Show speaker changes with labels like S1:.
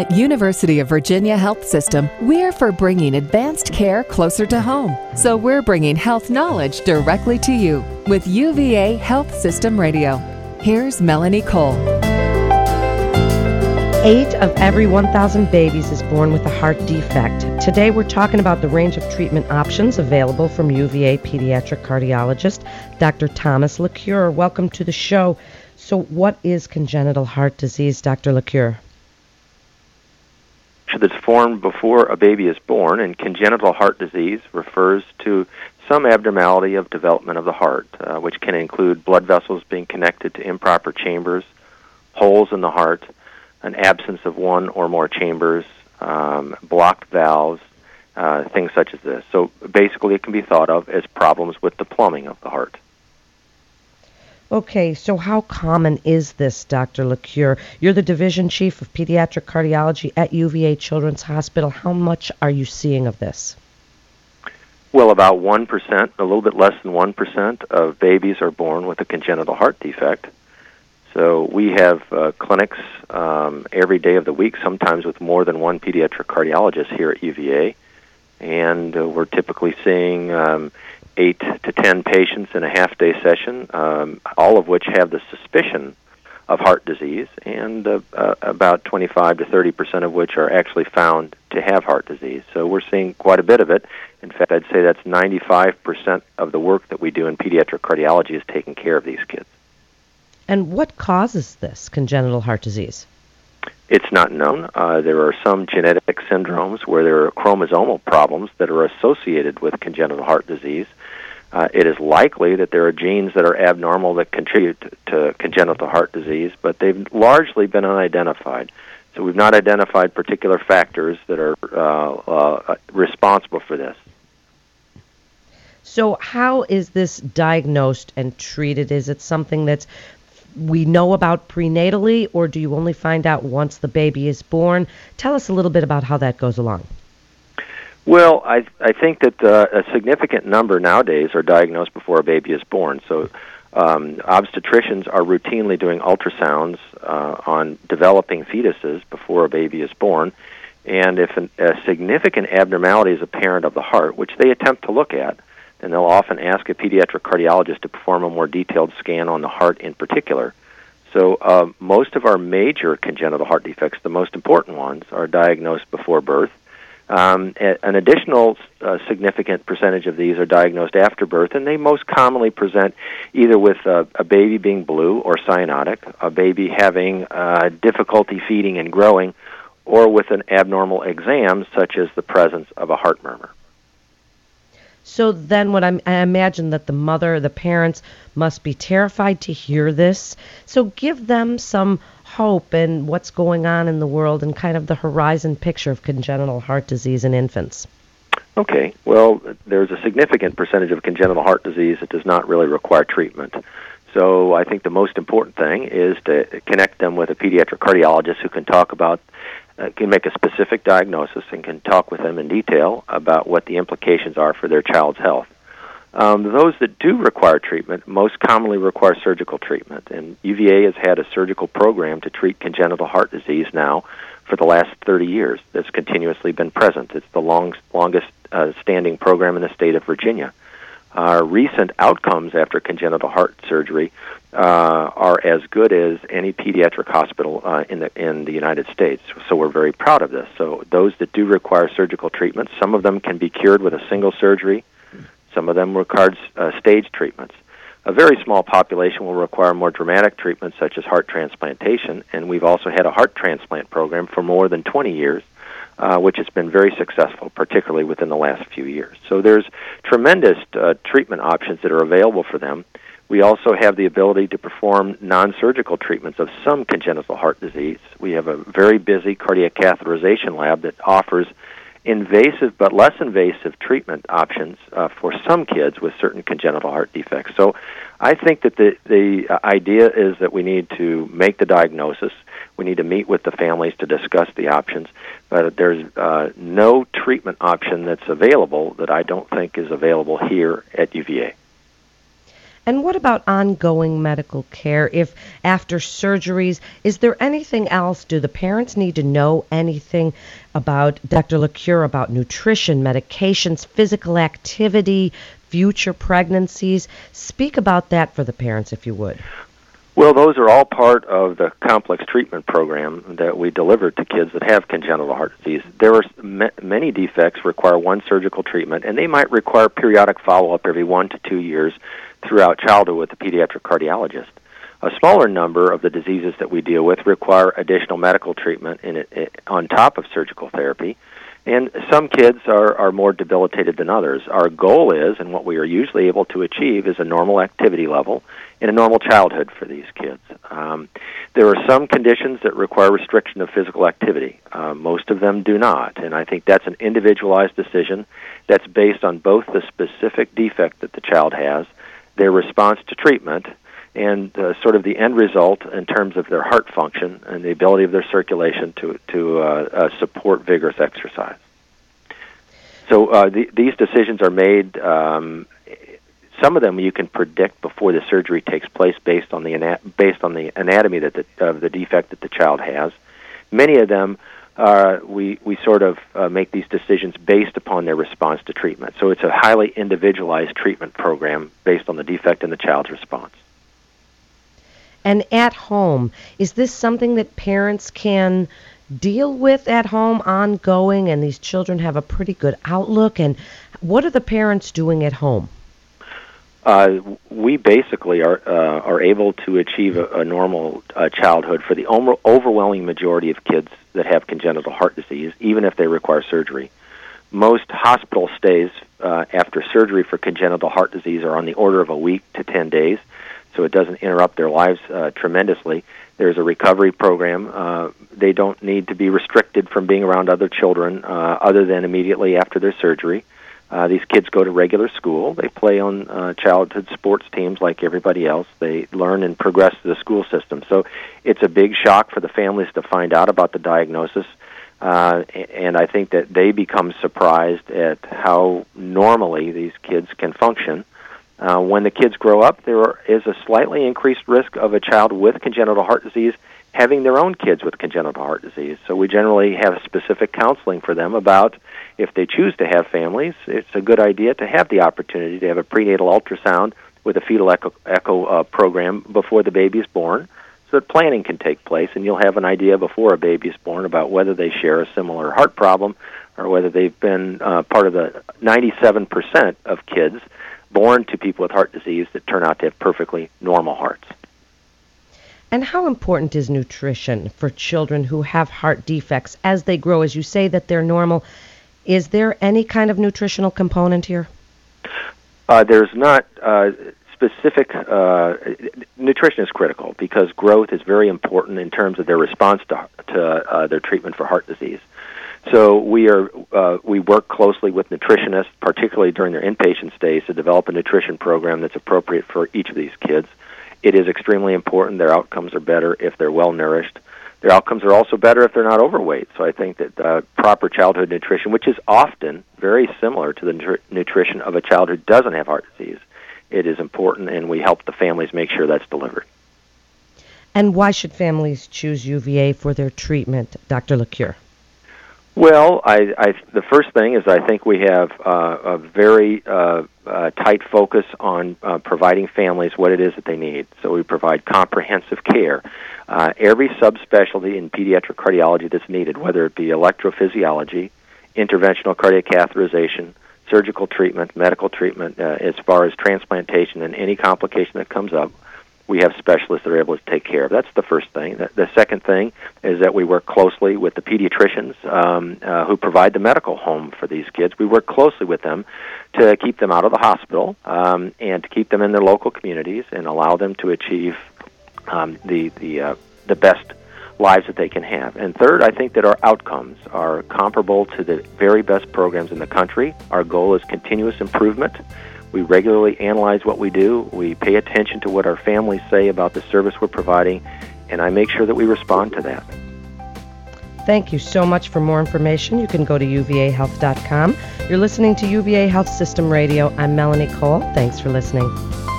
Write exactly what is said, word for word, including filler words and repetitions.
S1: At University of Virginia Health System, we're for bringing advanced care closer to home. So we're bringing health knowledge directly to you with U V A Health System Radio. Here's Melanie Cole.
S2: Eight of every one thousand babies is born with a heart defect. Today we're talking about the range of treatment options available from U V A pediatric cardiologist, Doctor Thomas LaCure. Welcome to the show. So what is congenital heart disease, Doctor LaCure?
S3: That's formed before a baby is born, and congenital heart disease refers to some abnormality of development of the heart, uh, which can include blood vessels being connected to improper chambers, holes in the heart, an absence of one or more chambers, um, blocked valves, uh, things such as this. So basically it can be thought of as problems with the plumbing of the heart.
S2: Okay, so how common is this, Doctor LaCure? You're the Division Chief of Pediatric Cardiology at U V A Children's Hospital. How much are you seeing of this?
S3: Well, about one percent, a little bit less than one percent of babies are born with a congenital heart defect. So we have uh, clinics um, every day of the week, sometimes with more than one pediatric cardiologist here at U V A. And uh, we're typically seeing um, eight to ten patients in a half-day session, um, all of which have the suspicion of heart disease, and uh, uh, about twenty-five to thirty percent of which are actually found to have heart disease. So we're seeing quite a bit of it. In fact, I'd say that's ninety-five percent of the work that we do in pediatric cardiology is taking care of these kids.
S2: And what causes this congenital heart disease?
S3: It's not known. Uh, there are some genetic syndromes where there are chromosomal problems that are associated with congenital heart disease. Uh, it is likely that there are genes that are abnormal that contribute to, to congenital heart disease, but they've largely been unidentified. So we've not identified particular factors that are uh, uh, responsible for this.
S2: So how is this diagnosed and treated? Is it something that's we know about prenatally, or do you only find out once the baby is born? Tell us a little bit about how that goes along.
S3: Well, I I think that uh, a significant number nowadays are diagnosed before a baby is born. So um, obstetricians are routinely doing ultrasounds uh, on developing fetuses before a baby is born. And if an, a significant abnormality is apparent of the heart, which they attempt to look at, then they'll often ask a pediatric cardiologist to perform a more detailed scan on the heart in particular. So uh, most of our major congenital heart defects, the most important ones, are diagnosed before birth. Um, an additional uh, significant percentage of these are diagnosed after birth, and they most commonly present either with uh, a baby being blue or cyanotic, a baby having uh, difficulty feeding and growing, or with an abnormal exam such as the presence of a heart murmur.
S2: So then what I'm, I imagine that the mother, the parents, must be terrified to hear this. So give them some hope and what's going on in the world and kind of the horizon picture of congenital heart disease in infants.
S3: Okay. Well, there's a significant percentage of congenital heart disease that does not really require treatment. So I think the most important thing is to connect them with a pediatric cardiologist who can talk about Uh, can make a specific diagnosis and can talk with them in detail about what the implications are for their child's health. Um, those that do require treatment most commonly require surgical treatment, and U V A has had a surgical program to treat congenital heart disease now for the last thirty years that's continuously been present. It's the long, longest uh, standing program in the state of Virginia. Our recent outcomes after congenital heart surgery uh, are as good as any pediatric hospital uh, in the in the United States. So we're very proud of this. So those that do require surgical treatment, some of them can be cured with a single surgery. Some of them require uh, stage treatments. A very small population will require more dramatic treatments such as heart transplantation, and we've also had a heart transplant program for more than twenty years. Uh, which has been very successful, particularly within the last few years. So there's tremendous uh, treatment options that are available for them. We also have the ability to perform non-surgical treatments of some congenital heart disease. We have a very busy cardiac catheterization lab that offers invasive but less invasive treatment options uh, for some kids with certain congenital heart defects. So I think that the, the idea is that we need to make the diagnosis. We need to meet with the families to discuss the options. But there's uh, no treatment option that's available that I don't think is available here at U V A.
S2: And what about ongoing medical care? If after surgeries, is there anything else? Do the parents need to know anything about, Doctor LeCure, about nutrition, medications, physical activity, future pregnancies? Speak about that for the parents, if you would.
S3: Well, those are all part of the complex treatment program that we deliver to kids that have congenital heart disease. There are m- many defects require one surgical treatment, and they might require periodic follow-up every one to two years throughout childhood with a pediatric cardiologist. A smaller number of the diseases that we deal with require additional medical treatment in it, it, on top of surgical therapy, and some kids are, are more debilitated than others. Our goal is, and what we are usually able to achieve, is a normal activity level in a normal childhood for these kids. Um, there are some conditions that require restriction of physical activity. Uh, most of them do not, and I think that's an individualized decision that's based on both the specific defect that the child has, their response to treatment, and uh, sort of the end result in terms of their heart function and the ability of their circulation to, to uh, uh, support vigorous exercise. So uh, the, these decisions are made, um, some of them you can predict before the surgery takes place based on the ana- based on the anatomy that the, of the defect that the child has. Many of them, uh, we, we sort of uh, make these decisions based upon their response to treatment. So it's a highly individualized treatment program based on the defect and the child's response.
S2: And at home, is this something that parents can deal with at home ongoing, and these children have a pretty good outlook? And what are the parents doing at home?
S3: Uh, we basically are uh, are able to achieve a, a normal uh, childhood for the om- overwhelming majority of kids that have congenital heart disease, even if they require surgery. Most hospital stays uh, after surgery for congenital heart disease are on the order of a week to ten days, so it doesn't interrupt their lives uh, tremendously. There's a recovery program. Uh, they don't need to be restricted from being around other children uh, other than immediately after their surgery. Uh, these kids go to regular school. They play on uh, childhood sports teams like everybody else. They learn and progress through the school system. So it's a big shock for the families to find out about the diagnosis. Uh, and I think that they become surprised at how normally these kids can function. Uh, when the kids grow up, there is a slightly increased risk of a child with congenital heart disease having their own kids with congenital heart disease. So we generally have specific counseling for them about if they choose to have families, it's a good idea to have the opportunity to have a prenatal ultrasound with a fetal echo, echo uh, program before the baby is born, so that planning can take place, and you'll have an idea before a baby is born about whether they share a similar heart problem or whether they've been uh, part of the ninety-seven percent of kids born to people with heart disease that turn out to have perfectly normal hearts.
S2: And how important is nutrition for children who have heart defects as they grow? As you say that they're normal, is there any kind of nutritional component here?
S3: Uh, there's not uh, specific. Uh, nutrition is critical because growth is very important in terms of their response to, to uh, their treatment for heart disease. So we are uh, we work closely with nutritionists, particularly during their inpatient stays, to develop a nutrition program that's appropriate for each of these kids. It is extremely important. Their outcomes are better if they're well-nourished. Their outcomes are also better if they're not overweight. So I think that uh, proper childhood nutrition, which is often very similar to the nutri- nutrition of a child who doesn't have heart disease, it is important, and we help the families make sure that's delivered.
S2: And why should families choose U V A for their treatment, Doctor LeCure?
S3: Well, I, I, the first thing is I think we have uh, a very uh, uh, tight focus on uh, providing families what it is that they need. So we provide comprehensive care. Uh, every subspecialty in pediatric cardiology that's needed, whether it be electrophysiology, interventional cardiac catheterization, surgical treatment, medical treatment, uh, as far as transplantation and any complication that comes up, we have specialists that are able to take care of. That's the first thing. The, the second thing is that we work closely with the pediatricians um, uh, who provide the medical home for these kids. We work closely with them to keep them out of the hospital um, and to keep them in their local communities and allow them to achieve um, the the uh, the best lives that they can have. And third, I think that our outcomes are comparable to the very best programs in the country. Our goal is continuous improvement. We regularly analyze what we do. We pay attention to what our families say about the service we're providing, and I make sure that we respond to that.
S2: Thank you so much. For more information, you can go to U V A health dot com. You're listening to U V A Health System Radio. I'm Melanie Cole. Thanks for listening.